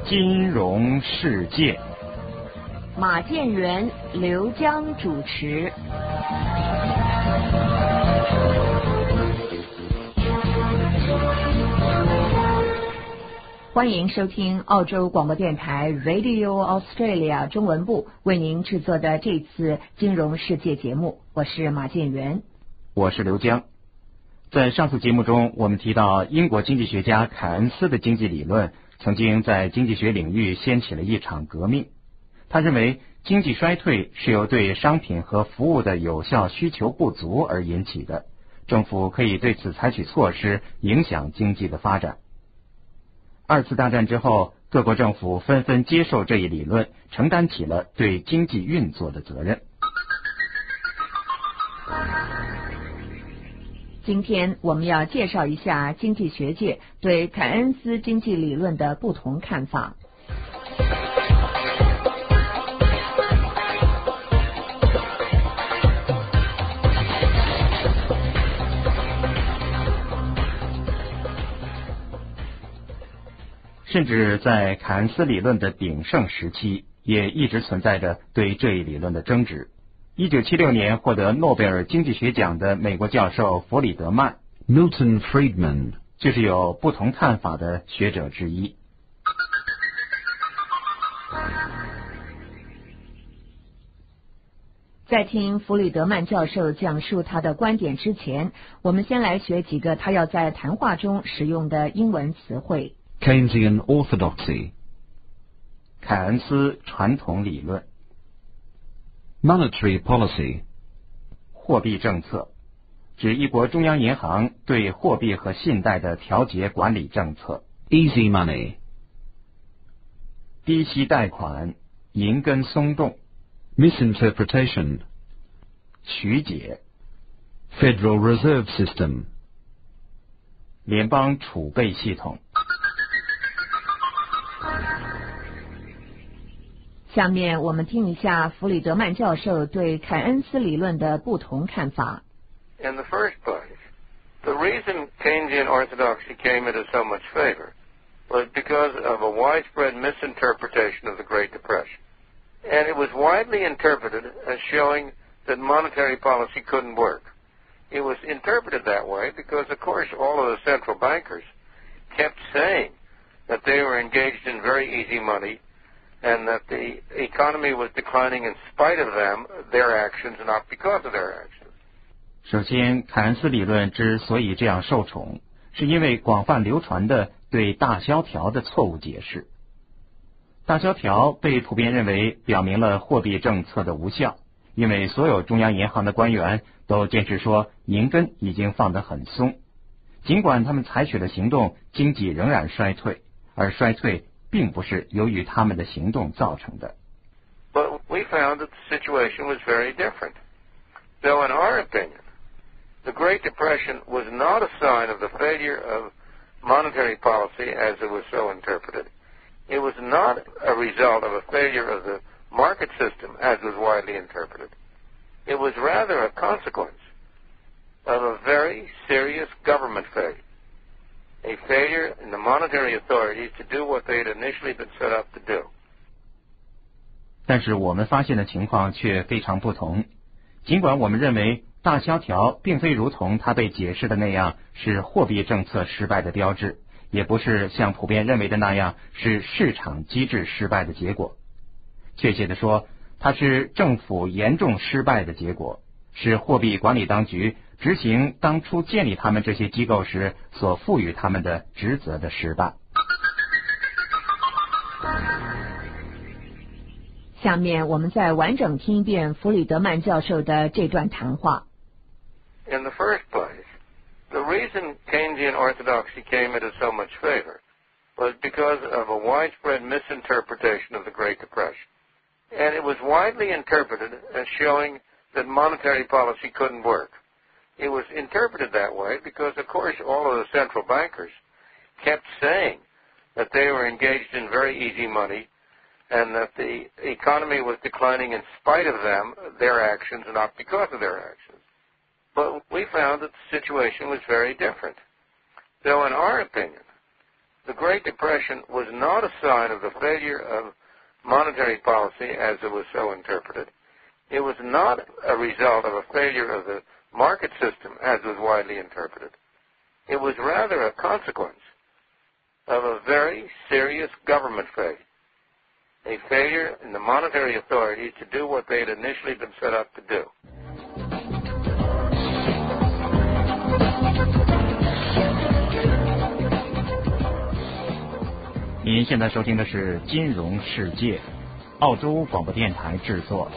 金融世界， 马建元、刘江主持。欢迎收听澳洲广播电台 Radio Australia 中文部为您制作的这次金融世界节目，我是马建元， 我是刘江。在上次节目中，我们提到英国经济学家凯恩斯的经济理论曾经在经济学领域掀起了一场革命。他认为经济衰退是由对商品和服务的有效需求不足而引起的，政府可以对此采取措施，影响经济的发展。二次大战之后，各国政府纷纷接受这一理论，承担起了对经济运作的责任。 今天我们要介绍一下经济学界对凯恩斯经济理论的不同看法。 甚至在凯恩斯理论的鼎盛时期，也一直存在着对这一理论的争执。1976年获得诺贝尔经济学奖的美国教授弗里德曼 Milton Friedman 就是有不同看法的学者之一。 在听弗里德曼教授讲述他的观点之前，我们先来学几个他要在谈话中使用的英文词汇。 Keynesian orthodoxy 凯恩斯传统理论。 Monetary policy 货币政策，指一国中央银行对货币和信贷的调节管理政策。 Easy money 低息贷款，银根松动。 Misinterpretation 曲解。 Federal Reserve System 联邦储备系统。 下面我们听一下弗里德曼教授对凯恩斯理论的不同看法。 In the first place, the reason Keynesian orthodoxy came into so much favor was because of a widespread misinterpretation of the Great Depression. And it was widely interpreted as showing that monetary policy couldn't work. It was interpreted that way because, of course, all of the central bankers kept saying that they were engaged in very easy money and that the economy was declining in spite of them, their actions, not because of their actions. 首先，凯恩斯理论之所以这样受宠，是因为广泛流传的对大萧条的错误解释。大萧条被普遍认为表明了货币政策的无效，因为所有中央银行的官员都坚持说银根已经放得很松，尽管他们采取了行动，经济仍然衰退，而衰退并不是由于他们的行动造成的。 But we found that the situation was very different. Though in our opinion, the Great Depression was not a sign of the failure of monetary policy as it was so interpreted. It was not a result of a failure of the market system as was widely interpreted. It was rather a consequence of a very serious government failure, a failure in the monetary authorities to do what they had initially been set up to do. 但是我们发现的情况却非常不同。尽管我们认为大萧条并非如同它被解释的那样是货币政策失败的标志，也不是像普遍认为的那样是市场机制失败的结果。确切地说，它是政府严重失败的结果，是货币管理当局执行当初建立他们这些机构时所赋予他们的职责的失败。 下面我们再完整听一遍弗里德曼教授的这段谈话。 In the first place, the reason Keynesian orthodoxy came into so much favor was because of a widespread misinterpretation of the Great Depression. And it was widely interpreted as showing that monetary policy couldn't work. It was interpreted that way because, of course, all of the central bankers kept saying that they were engaged in very easy money and that the economy was declining in spite of them, their actions, not because of their actions. But we found that the situation was very different. Though in our opinion, the Great Depression was not a sign of the failure of monetary policy as it was so interpreted. It was not a result of a failure of the market system as was widely interpreted. It was rather a consequence of a very serious government failure, a failure in the monetary authorities to do what they had initially been set up to do. 您现在收听的是《金融世界》，澳洲广播电台制作。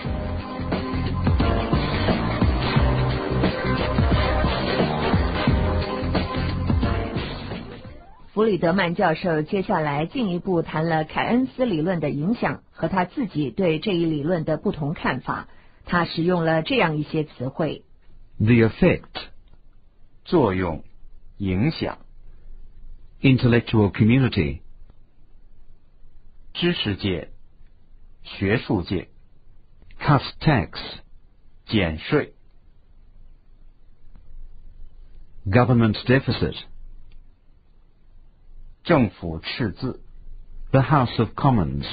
弗里德曼教授接下来进一步谈了凯恩斯理论的影响和他自己对这一理论的不同看法。他使用了这样一些词汇 The effect, 作用、影响、 intellectual community, 知识界、学术界、 cut tax, 减税、 government deficit, 政府赤字、 the House of Commons,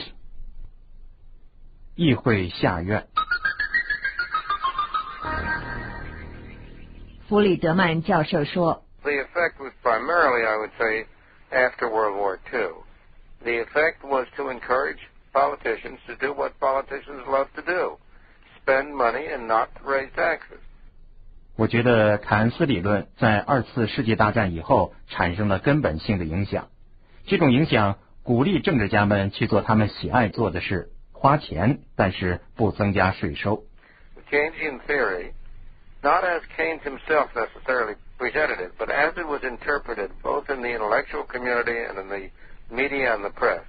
议会下院。 弗里德曼教授说 The effect was primarily, I would say, after World War II. The effect was to encourage politicians to do what politicians love to do, spend money and not raise taxes. 我觉得凯恩斯理论在二次世界大战以后产生了根本性的影响。这种影响鼓励政治家们去做他们喜爱做的事，花钱，但是不增加税收。 The Keynesian theory, not as Keynes himself necessarily presented it, but as it was interpreted both in the intellectual community and in the media and the press,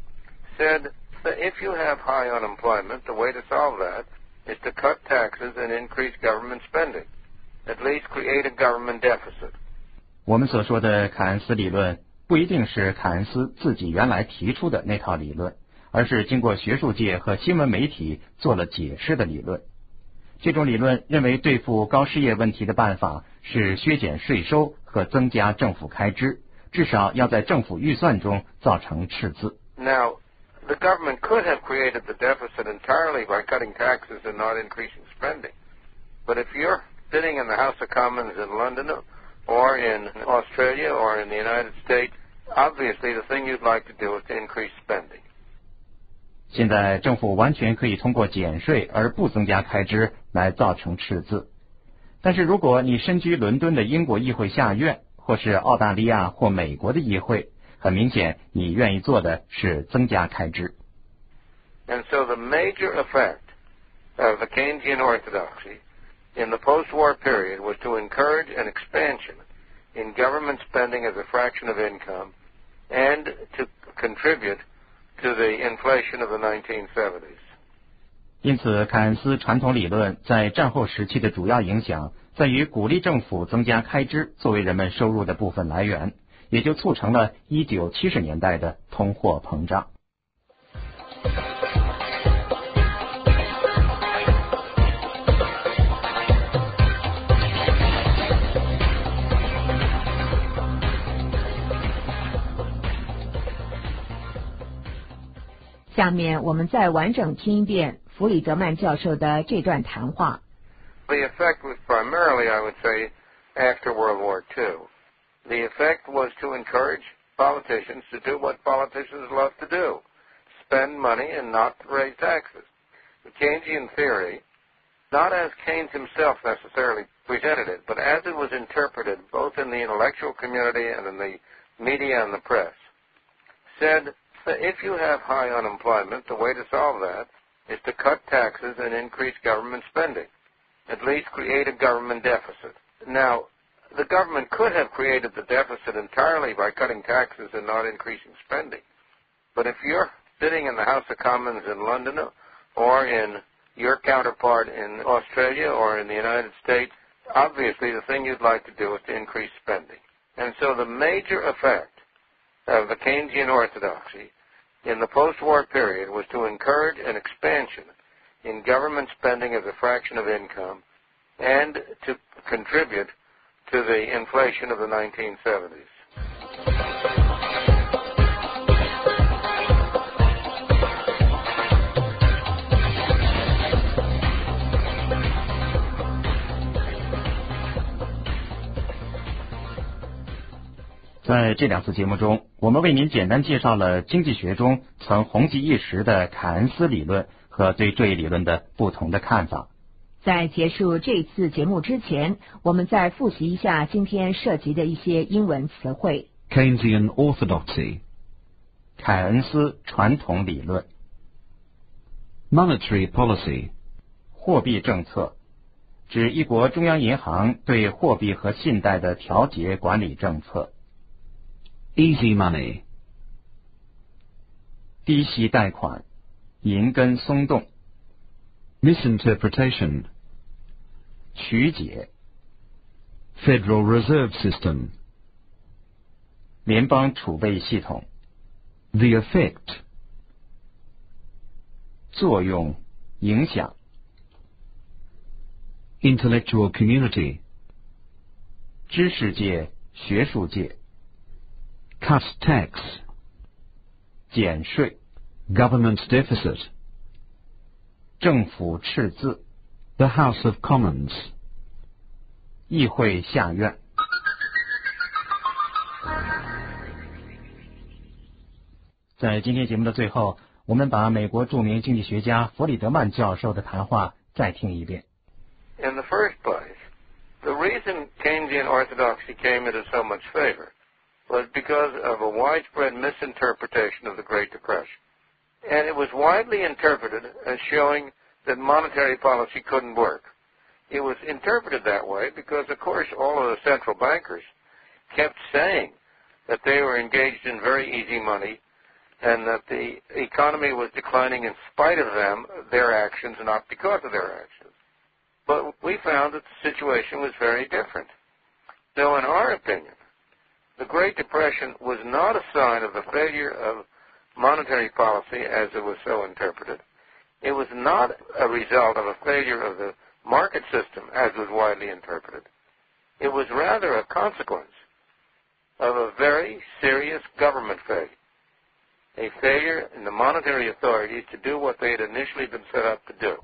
said that if you have high unemployment, the way to solve that is to cut taxes and increase government spending, at least create a government deficit. 我们所说的凯恩斯理论不一定是凯恩斯自己原来提出的那套理论，而是经过学术界和新闻媒体做了解释的理论。这种理论认为对付高失业问题的办法是削减税收和增加政府开支，至少要在政府预算中造成赤字。 Now, the government could have created the deficit entirely by cutting taxes and not increasing spending. But if you're sitting in the House of Commons in London or in Australia or in the United States, obviously the thing you'd like to do is to increase spending. 现在政府完全可以通过减税而不增加开支来造成赤字。但是如果你身居伦敦的英国议会下院，或是澳大利亚或美国的议会，很明显你愿意做的是增加开支。 And so the major effect of the Keynesian orthodoxy in the post-war period was to encourage an expansion in government spending as a fraction of income and to contribute to the inflation of the 1970s. 因此凯恩斯传统理论在战后时期的主要影响在于鼓励政府增加开支作为人们收入的部分来源，也就促成了1970年代的通货膨胀。 下面我们再完整听一遍弗里德曼教授的这段谈话。 The effect was primarily, I would say, after World War II. The effect was to encourage politicians to do what politicians love to do, spend money and not raise taxes. The Keynesian theory, not as Keynes himself necessarily presented it, but as it was interpreted both in the intellectual community and in the media and the press, said that if you have high unemployment, the way to solve that is to cut taxes and increase government spending, at least create a government deficit. Now, the government could have created the deficit entirely by cutting taxes and not increasing spending. But if you're sitting in the House of Commons in London or in your counterpart in Australia or in the United States, obviously the thing you'd like to do is to increase spending. And so the major effect of the Keynesian orthodoxy in the post-war period was to encourage an expansion in government spending as a fraction of income and to contribute to the inflation of the 1970s. 这2次节目中，我们为您简单介绍了经济学中曾红极一时的凯恩斯理论和对这一理论的不同的看法。 在结束这次节目之前，我们再复习一下今天涉及的一些英文词汇。 Keynesian orthodoxy, 凯恩斯传统理论。 monetary policy, 货币政策，指一国中央银行对货币和信贷的调节管理政策。 easy money, 低息贷款，银根松动， misinterpretation, 曲解， Federal Reserve System, 联邦储备系统， the effect, 作用，影响， intellectual community, 知识界，学术界， cut tax, 减税， government deficit, 政府赤字， the House of Commons. 议会下院。在今天节目的最后，我们把美国著名经济学家弗里德曼教授的谈话再听一遍。 In the first place, the reason Keynesian orthodoxy came into so much favor was because of a widespread misinterpretation of the Great Depression. And it was widely interpreted as showing that monetary policy couldn't work. It was interpreted that way because, of course, all of the central bankers kept saying that they were engaged in very easy money and that the economy was declining in spite of them, their actions, not because of their actions. But we found that the situation was very different. So in our opinion, the Great Depression was not a sign of the failure of monetary policy as it was so interpreted. It was not a result of a failure of the market system as was widely interpreted. It was rather a consequence of a very serious government failure, a failure in the monetary authorities to do what they had initially been set up to do.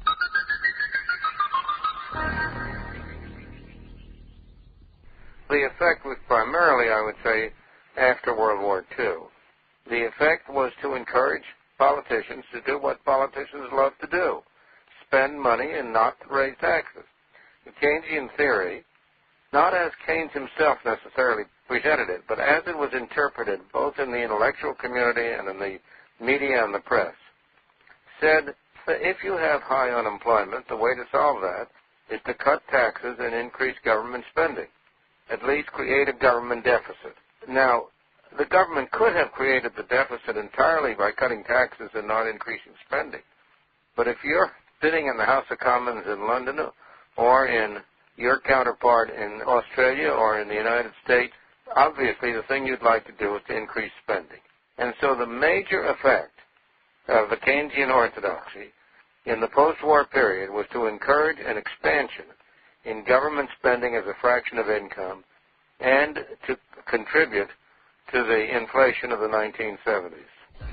The effect was primarily, I would say, after World War II. The effect was to encourage politicians to do what politicians love to do, spend money and not raise taxes. The Keynesian theory, not as Keynes himself necessarily presented it, but as it was interpreted both in the intellectual community and in the media and the press, said that if you have high unemployment, the way to solve that is to cut taxes and increase government spending, at least create a government deficit. Now, the government could have created the deficit entirely by cutting taxes and not increasing spending. But if you're sitting in the House of Commons in London or in your counterpart in Australia or in the United States, obviously the thing you'd like to do is to increase spending. And so the major effect of the Keynesian orthodoxy in the post-war period was to encourage an expansion in government spending as a fraction of income and to contribute to the inflation of the 1970s.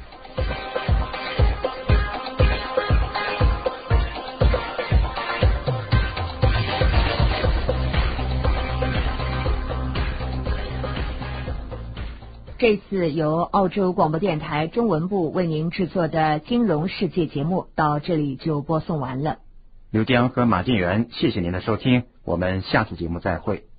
"这次由澳洲广播电台中文部为您制作的金融世界节目到这里就播送完了。 刘江和马进元，谢谢您的收听，我们下次节目再会。